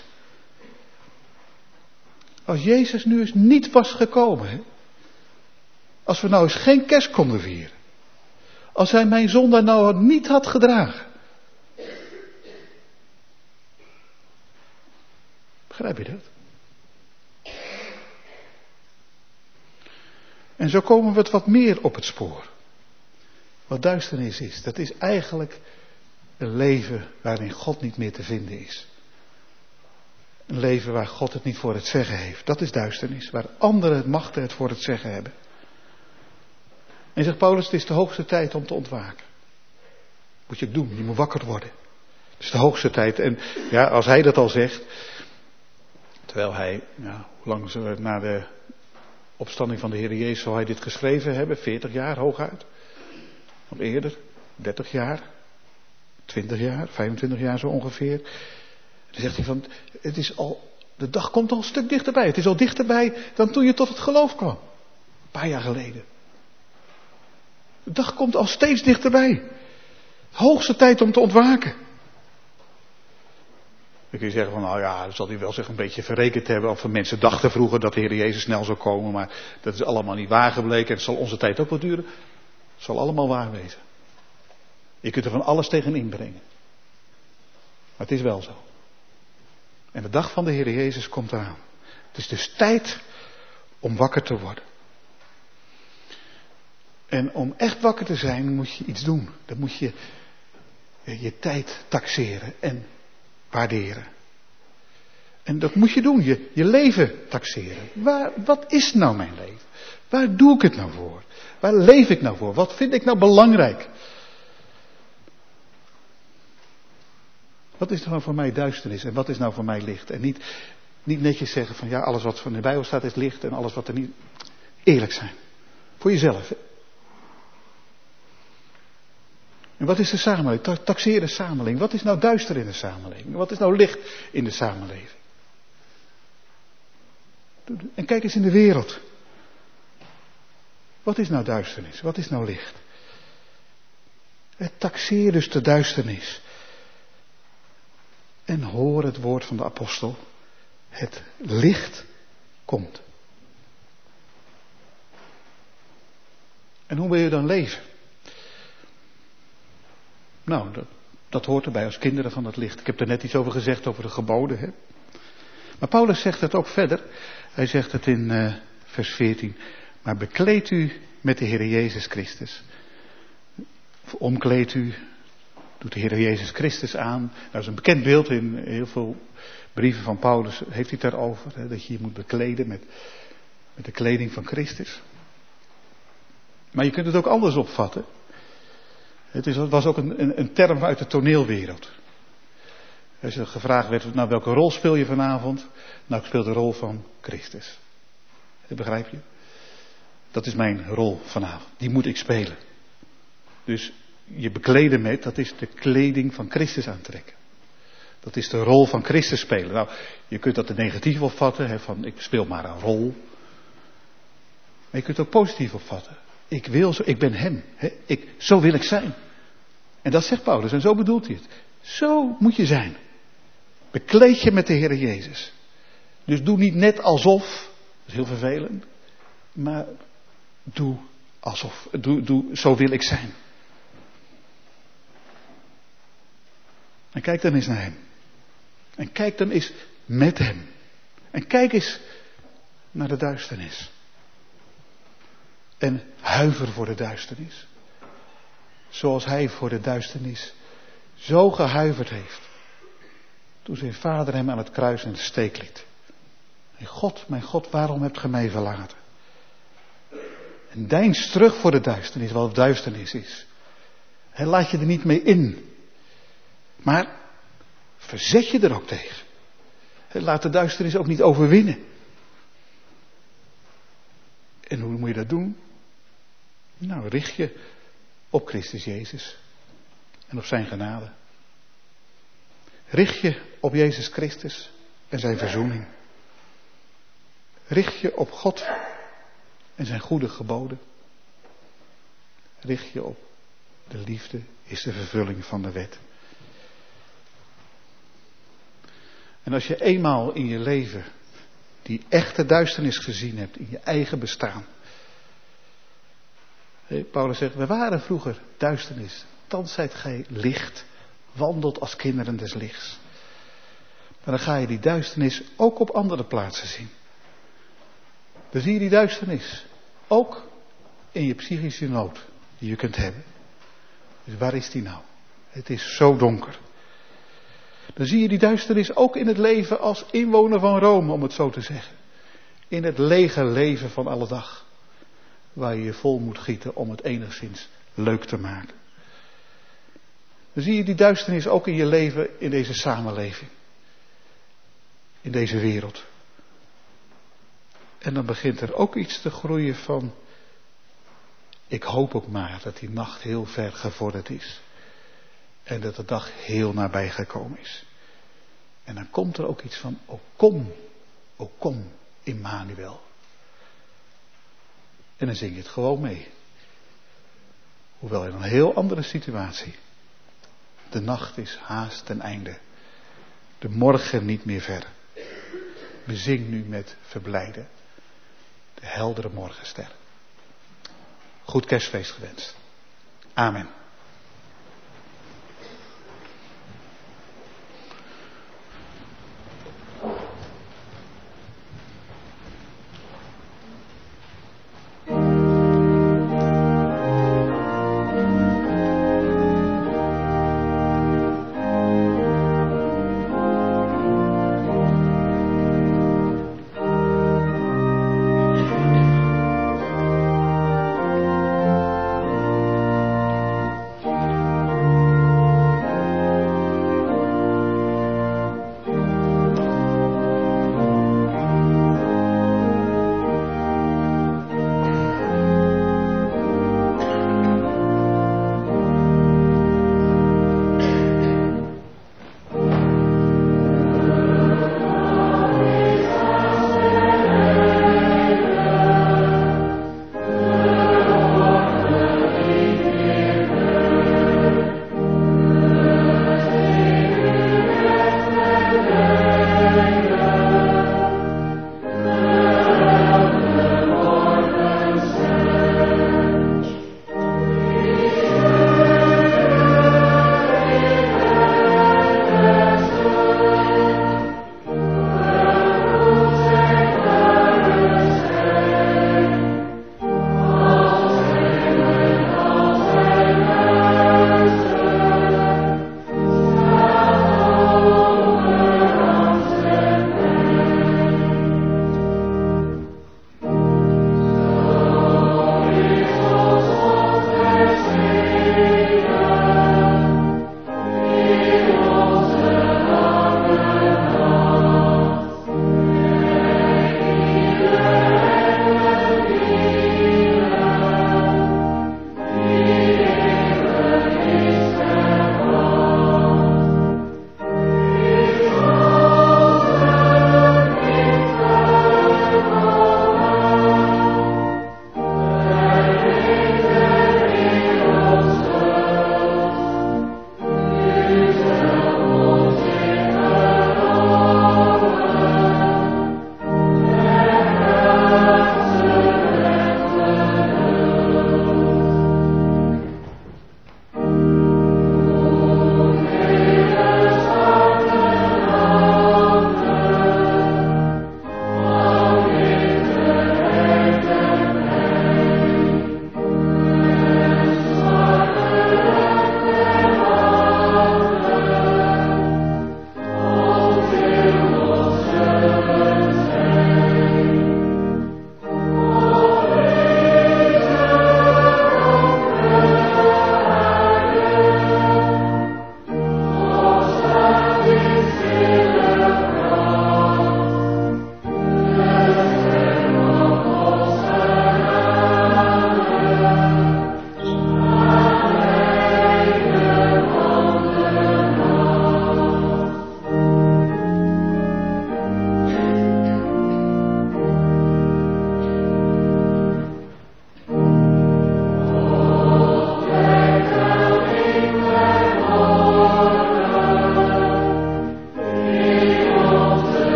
Als Jezus nu eens niet was gekomen, hè? Als we nou eens geen kerst konden vieren. Als hij mijn zonde nou niet had gedragen. Begrijp je dat? En zo komen we het wat meer op het spoor. Wat duisternis is, dat is eigenlijk een leven waarin God niet meer te vinden is. Een leven waar God het niet voor het zeggen heeft. Dat is duisternis, waar andere machten het voor het zeggen hebben. En zegt Paulus, het is de hoogste tijd om te ontwaken. Moet je het doen, je moet wakker worden. Het is de hoogste tijd. En ja, als hij dat al zegt, terwijl hij, ja, hoe lang na de opstanding van de Heer Jezus zal hij dit geschreven hebben? 40 jaar hooguit. Of eerder, 30 jaar, 20 jaar, 25 jaar zo ongeveer. Dan zegt hij van, het is al, de dag komt al een stuk dichterbij. Het is al dichterbij dan toen je tot het geloof kwam. Een paar jaar geleden. De dag komt al steeds dichterbij. Hoogste tijd om te ontwaken. Dan kun je zeggen van, nou ja, dat zal hij wel zich een beetje verrekend hebben. Of mensen dachten vroeger dat de Heer Jezus snel zou komen. Maar dat is allemaal niet waar gebleken. Het zal onze tijd ook wel duren. Het zal allemaal waar wezen. Je kunt er van alles tegen inbrengen. Maar het is wel zo. En de dag van de Heer Jezus komt eraan. Het is dus tijd om wakker te worden. En om echt wakker te zijn moet je iets doen. Dan moet je je tijd taxeren en waarderen. En dat moet je doen, je leven taxeren. Wat is nou mijn leven? Waar doe ik het nou voor? Waar leef ik nou voor? Wat vind ik nou belangrijk? Wat is nou voor mij duisternis en wat is nou voor mij licht? En niet netjes zeggen van ja, alles wat van de Bijbel staat is licht en alles wat er niet... Eerlijk zijn. Voor jezelf. Hè? En wat is de samenleving? Taxeer de samenleving. Wat is nou duister in de samenleving? Wat is nou licht in de samenleving? En kijk eens in de wereld. Wat is nou duisternis? Wat is nou licht? Taxeer dus de duisternis. En hoor het woord van de apostel. Het licht komt. En hoe wil je dan leven? Nou, dat hoort erbij als kinderen van het licht. Ik heb er net iets over gezegd, over de geboden. Hè? Maar Paulus zegt het ook verder. Hij zegt het in vers 14. Maar bekleed u met de Heer Jezus Christus. Of omkleed u. Doet de Heer Jezus Christus aan. Dat is een bekend beeld in heel veel brieven van Paulus. Heeft hij het daarover. Hè? Dat je je moet bekleden met de kleding van Christus. Maar je kunt het ook anders opvatten. Het was ook een term uit de toneelwereld. Als er gevraagd werd, nou welke rol speel je vanavond? Nou, ik speel de rol van Christus. Begrijp je? Dat is mijn rol vanavond. Die moet ik spelen. Dus je bekleden met, dat is de kleding van Christus aantrekken. Dat is de rol van Christus spelen. Nou, je kunt dat negatief opvatten, hè, van ik speel maar een rol. Maar je kunt het ook positief opvatten. Ik ben hem. Hè? Zo wil ik zijn. En dat zegt Paulus en zo bedoelt hij het. Zo moet je zijn. Bekleed je met de Heer Jezus. Dus doe niet net alsof, dat is heel vervelend, maar doe alsof, zo wil ik zijn. En kijk dan eens naar hem. En kijk dan eens met hem. En kijk eens naar de duisternis. En huiver voor de duisternis. Zoals hij voor de duisternis zo gehuiverd heeft. Toen zijn vader hem aan het kruis in de steek liet. Mijn God, waarom hebt ge mij verlaten? En deins terug voor de duisternis, wat duisternis is. Hij laat je er niet mee in. Maar verzet je er ook tegen. Hij laat de duisternis ook niet overwinnen. En hoe moet je dat doen? Nou, richt je op Christus Jezus. En op zijn genade. Richt je op Jezus Christus en zijn verzoening. Richt je op God en zijn goede geboden. Richt je op de liefde is de vervulling van de wet. En als je eenmaal in je leven die echte duisternis gezien hebt in je eigen bestaan. Paulus zegt, we waren vroeger duisternis. Thans zijt gij licht, wandelt als kinderen des lichts. Maar dan ga je die duisternis ook op andere plaatsen zien. Dan zie je die duisternis ook in je psychische nood die je kunt hebben. Dus waar is die nou? Het is zo donker. Dan zie je die duisternis ook in het leven als inwoner van Rome, om het zo te zeggen. In het lege leven van alle dag. Waar je je vol moet gieten om het enigszins leuk te maken. Dan zie je die duisternis ook in je leven in deze samenleving. In deze wereld. En dan begint er ook iets te groeien van, ik hoop ook maar dat die nacht heel ver gevorderd is. En dat de dag heel nabij gekomen is. En dan komt er ook iets van, o kom, Immanuel. En dan zing je het gewoon mee. Hoewel in een heel andere situatie. De nacht is haast ten einde. De morgen niet meer ver. Bezing nu met verblijden. De heldere morgenster. Goed kerstfeest gewenst. Amen.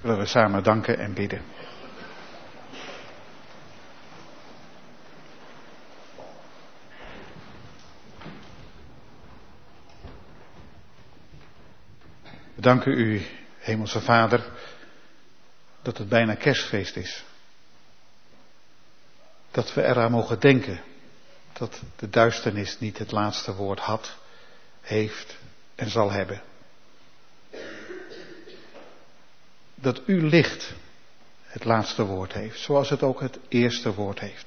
Willen we samen danken en bidden. We danken u, Hemelse Vader, dat het bijna Kerstfeest is. Dat we eraan mogen denken dat de duisternis niet het laatste woord had, heeft en zal hebben. Dat uw licht het laatste woord heeft, zoals het ook het eerste woord heeft.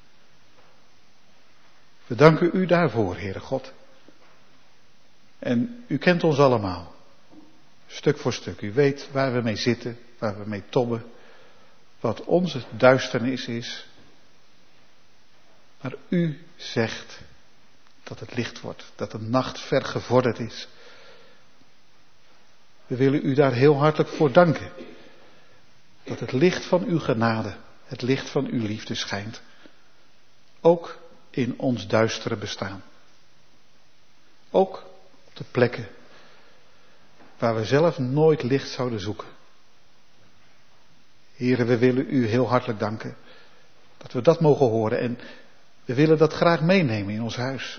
We danken u daarvoor, Heere God. En u kent ons allemaal, stuk voor stuk. U weet waar we mee zitten, waar we mee tobben, wat onze duisternis is. Maar u zegt dat het licht wordt, dat de nacht ver gevorderd is. We willen u daar heel hartelijk voor danken. Dat het licht van uw genade, het licht van uw liefde schijnt. Ook in ons duistere bestaan. Ook op de plekken waar we zelf nooit licht zouden zoeken. Heren, we willen u heel hartelijk danken dat we dat mogen horen. En we willen dat graag meenemen in ons huis.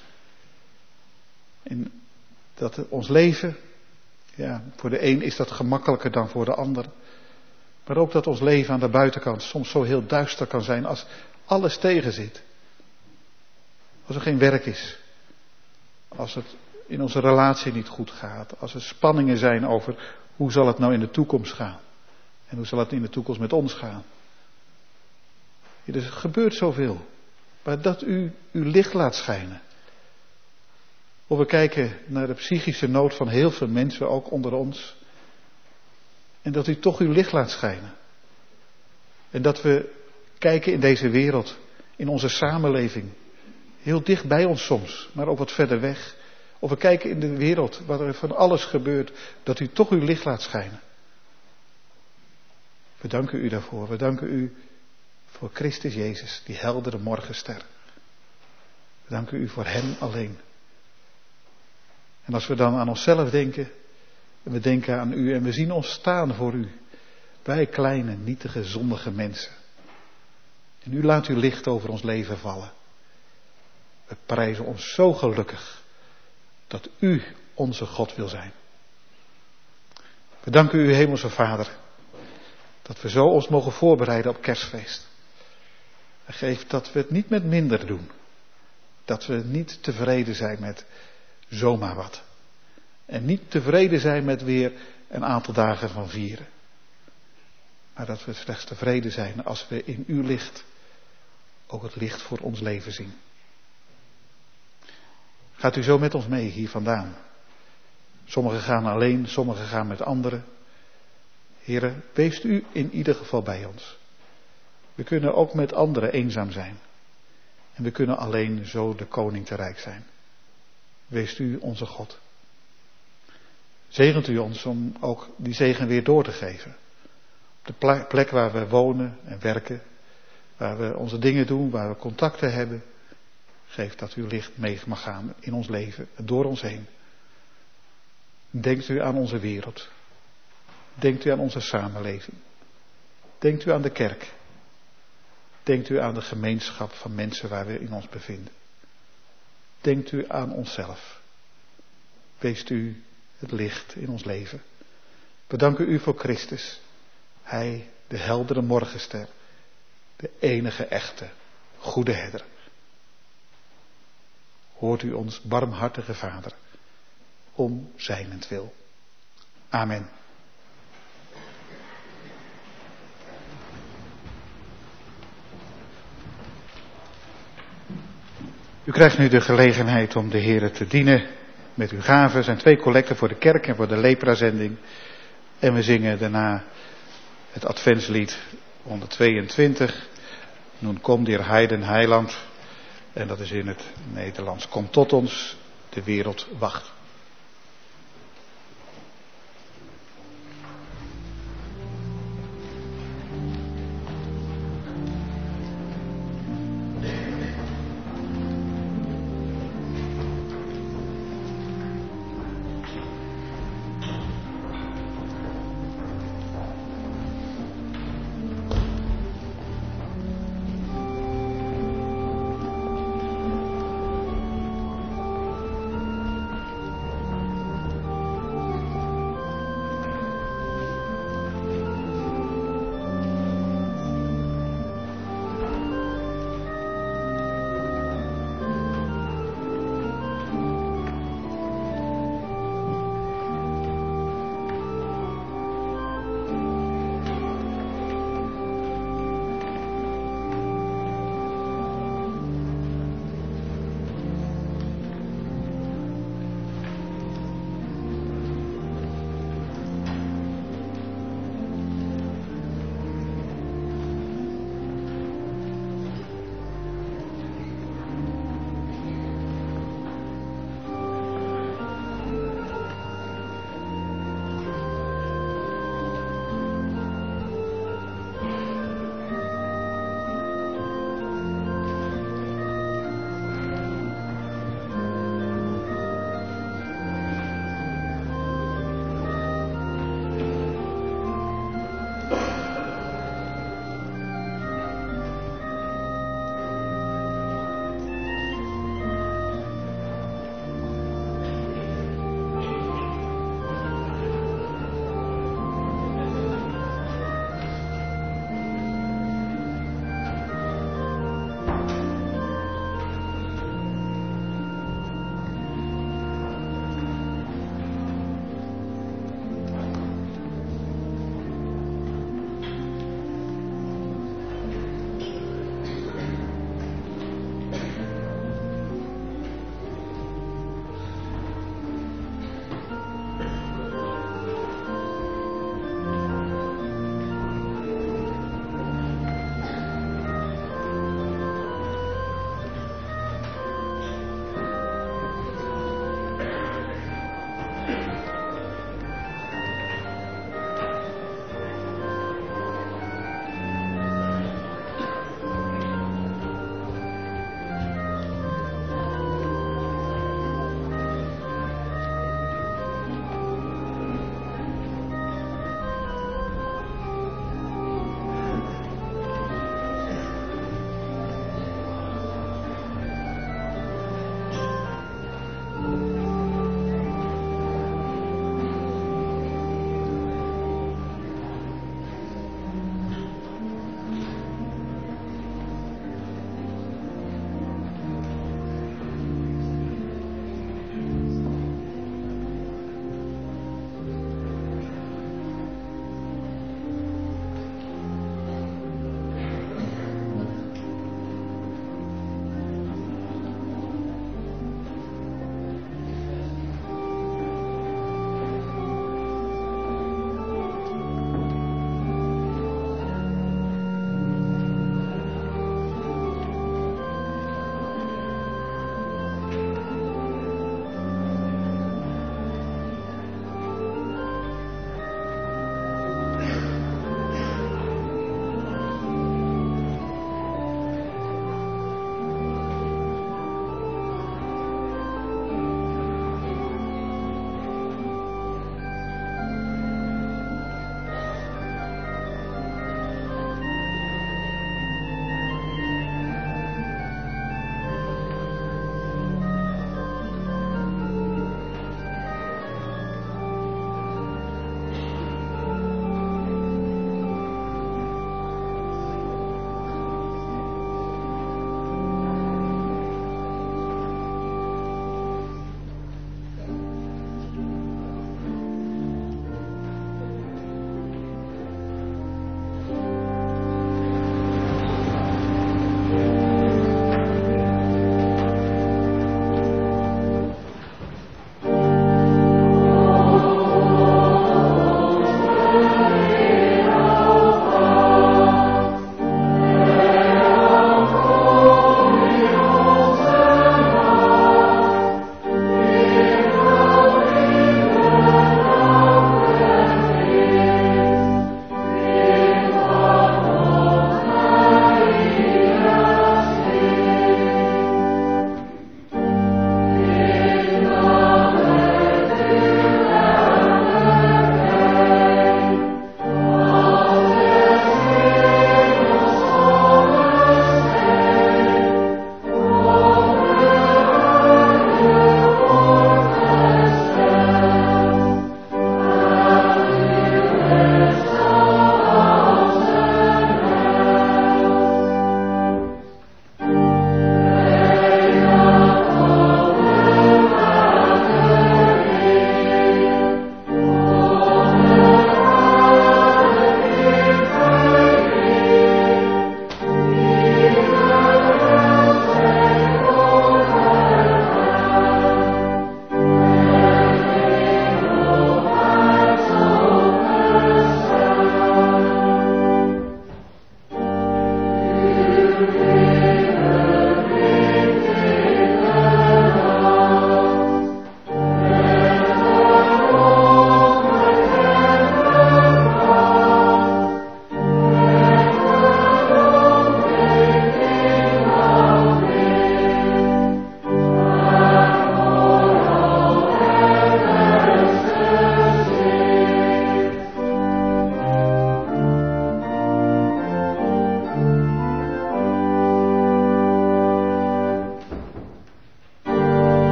En dat ons leven, ja, voor de een is dat gemakkelijker dan voor de ander. Maar ook dat ons leven aan de buitenkant soms zo heel duister kan zijn als alles tegenzit. Als er geen werk is. Als het in onze relatie niet goed gaat. Als er spanningen zijn over hoe zal het nou in de toekomst gaan. En hoe zal het in de toekomst met ons gaan. Ja, er gebeurt zoveel. Maar dat u uw licht laat schijnen. Of we kijken naar de psychische nood van heel veel mensen, ook onder ons. En dat u toch uw licht laat schijnen. En dat we kijken in deze wereld, in onze samenleving. Heel dicht bij ons soms, maar ook wat verder weg. Of we kijken in de wereld, waar er van alles gebeurt, dat u toch uw licht laat schijnen. We danken u daarvoor. We danken u voor Christus Jezus, die heldere morgenster. We danken u voor hem alleen. En als we dan aan onszelf denken, en we denken aan u en we zien ons staan voor u. Wij kleine, nietige, zondige mensen. En u laat uw licht over ons leven vallen. We prijzen ons zo gelukkig dat u onze God wil zijn. We danken u, Hemelse Vader, dat we zo ons mogen voorbereiden op Kerstfeest. En geef dat we het niet met minder doen. Dat we niet tevreden zijn met zomaar wat. En niet tevreden zijn met weer een aantal dagen van vieren. Maar dat we slechts tevreden zijn als we in uw licht ook het licht voor ons leven zien. Gaat u zo met ons mee hier vandaan. Sommigen gaan alleen, sommigen gaan met anderen. Heren, wees u in ieder geval bij ons. We kunnen ook met anderen eenzaam zijn. En we kunnen alleen zo de koning te rijk zijn. Wees u onze God. Zegent u ons om ook die zegen weer door te geven. Op de plek waar we wonen en werken. Waar we onze dingen doen, waar we contacten hebben. Geef dat uw licht mee mag gaan in ons leven en door ons heen. Denkt u aan onze wereld. Denkt u aan onze samenleving. Denkt u aan de kerk. Denkt u aan de gemeenschap van mensen waar we in ons bevinden. Denkt u aan onszelf. Weest u het licht in ons leven. We danken u voor Christus. Hij, de heldere morgenster. De enige echte, goede herder. Hoort u ons barmhartige Vader. Om zijnentwil. Amen. U krijgt nu de gelegenheid om de Heere te dienen met uw gaven. Er zijn 2 collecten voor de kerk en voor de leprazending. En we zingen daarna het adventslied 122. Nun kom dir Heiden Heiland. En dat is in het Nederlands. Kom tot ons, de wereld wacht.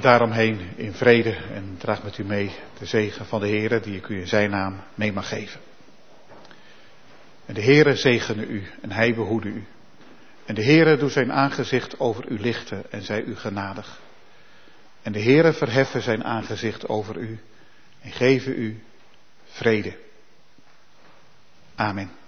daaromheen in vrede en draag met u mee de zegen van de Heere die ik u in zijn naam mee mag geven. En de Heere zegene u en hij behoede u. En de Heere doet zijn aangezicht over u lichten en zij u genadig. En de Heere verheffen zijn aangezicht over u en geven u vrede. Amen.